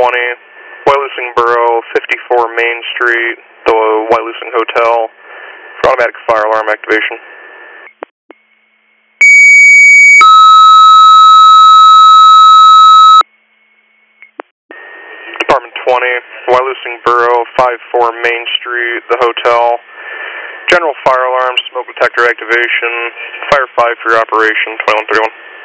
Wyalusing Borough, 54 Main Street, the Wyalusing Hotel, for automatic fire alarm activation. Department 20, Wyalusing Borough, 54 Main Street, the hotel. General fire alarm, smoke detector activation, fire 5 for your operation, 2131.